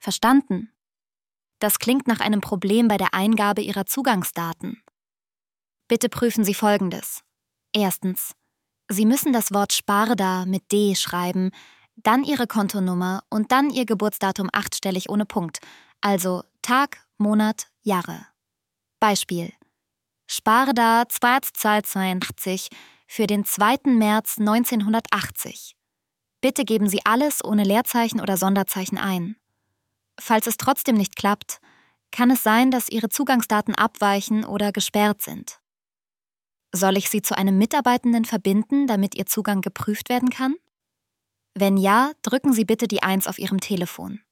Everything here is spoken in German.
Verstanden? Das klingt nach einem Problem bei der Eingabe Ihrer Zugangsdaten. Bitte prüfen Sie Folgendes. Erstens: Sie müssen das Wort Sparda mit D schreiben, dann Ihre Kontonummer und dann Ihr Geburtsdatum 8-stellig ohne Punkt, also Tag, Monat, Jahre. Beispiel: Sparda 282 für den 2. März 1980. Bitte geben Sie alles ohne Leerzeichen oder Sonderzeichen ein. Falls es trotzdem nicht klappt, kann es sein, dass Ihre Zugangsdaten abweichen oder gesperrt sind. Soll ich Sie zu einem Mitarbeitenden verbinden, damit Ihr Zugang geprüft werden kann? Wenn ja, drücken Sie bitte die 1 auf Ihrem Telefon.